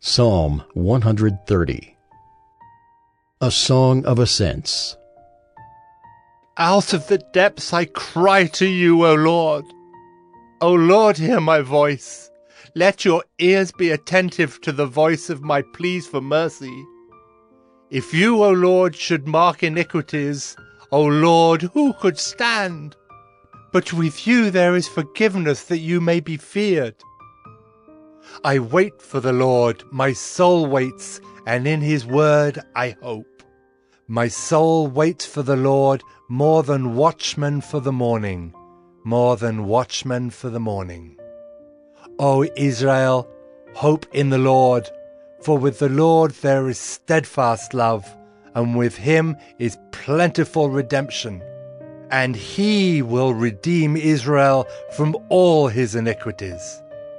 Psalm 130. A Song of Ascents. Out of the depths I cry to you, O Lord. O Lord, hear my voice. Let your ears be attentive to the voice of my pleas for mercy. If you, O Lord, should mark iniquities, O Lord, who could stand? But with you there is forgiveness, that you may be feared. I wait for the Lord, my soul waits, and in his word I hope. My soul waits for the Lord more than watchmen for the morning, more than watchmen for the morning. O Israel, hope in the Lord, for with the Lord there is steadfast love, and with him is plentiful redemption, and he will redeem Israel from all his iniquities.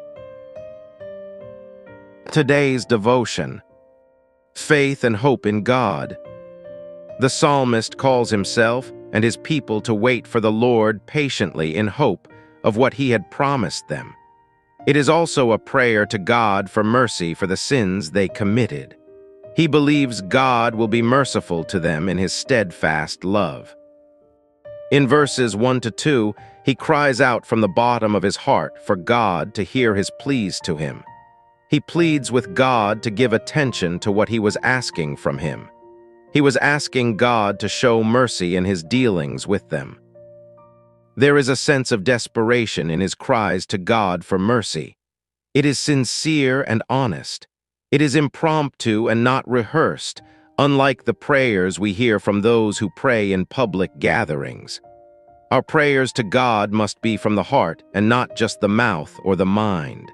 Today's devotion: faith and hope in God. The psalmist calls himself and his people to wait for the Lord patiently in hope of what he had promised them. It is also a prayer to God for mercy for the sins they committed. He believes God will be merciful to them in his steadfast love. In verses 1 to 2, he cries out from the bottom of his heart for God to hear his pleas to him. He pleads with God to give attention to what he was asking from him. He was asking God to show mercy in his dealings with them. There is a sense of desperation in his cries to God for mercy. It is sincere and honest. It is impromptu and not rehearsed, unlike the prayers we hear from those who pray in public gatherings. Our prayers to God must be from the heart and not just the mouth or the mind.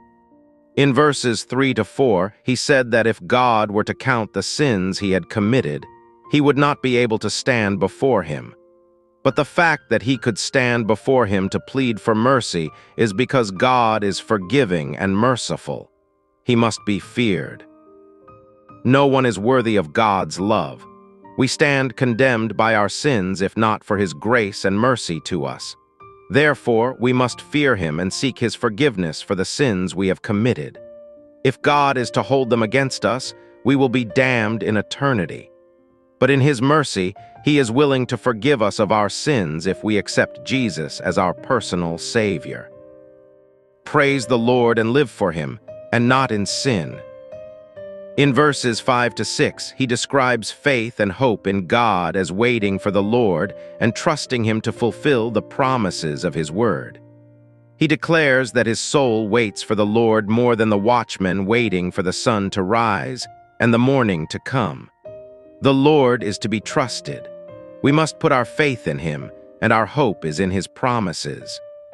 In verses 3 to 4, he said that if God were to count the sins he had committed, he would not be able to stand before him. But the fact that he could stand before him to plead for mercy is because God is forgiving and merciful. He must be feared. No one is worthy of God's love. We stand condemned by our sins if not for his grace and mercy to us. Therefore, we must fear him and seek his forgiveness for the sins we have committed. If God is to hold them against us, we will be damned in eternity. But in his mercy, he is willing to forgive us of our sins if we accept Jesus as our personal Savior. Praise the Lord and live for him, and not in sin. In verses 5 to 6, he describes faith and hope in God as waiting for the Lord and trusting him to fulfill the promises of his word. He declares that his soul waits for the Lord more than the watchman waiting for the sun to rise and the morning to come. The Lord is to be trusted. We must put our faith in him, and our hope is in his promises.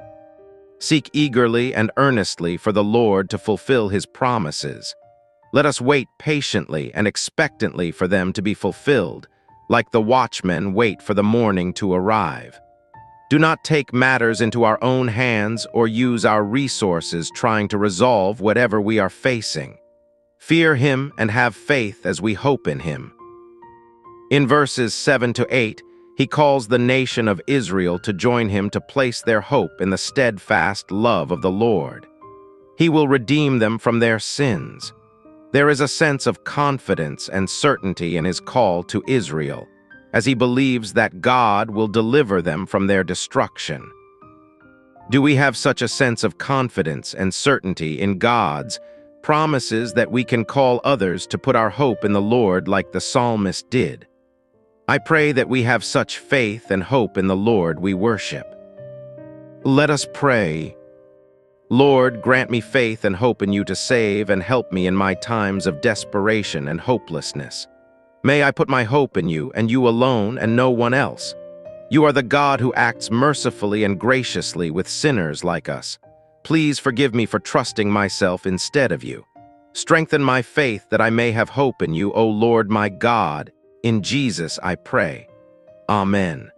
Seek eagerly and earnestly for the Lord to fulfill his promises. Let us wait patiently and expectantly for them to be fulfilled, like the watchmen wait for the morning to arrive. Do not take matters into our own hands or use our resources trying to resolve whatever we are facing. Fear him and have faith as we hope in him. In verses 7 to 8, he calls the nation of Israel to join him to place their hope in the steadfast love of the Lord. He will redeem them from their sins. There is a sense of confidence and certainty in his call to Israel, as he believes that God will deliver them from their destruction. Do we have such a sense of confidence and certainty in God's promises that we can call others to put our hope in the Lord like the psalmist did? I pray that we have such faith and hope in the Lord we worship. Let us pray. Lord, grant me faith and hope in you to save and help me in my times of desperation and hopelessness. May I put my hope in you and you alone and no one else. You are the God who acts mercifully and graciously with sinners like us. Please forgive me for trusting myself instead of you. Strengthen my faith that I may have hope in you, O Lord my God. In Jesus I pray. Amen.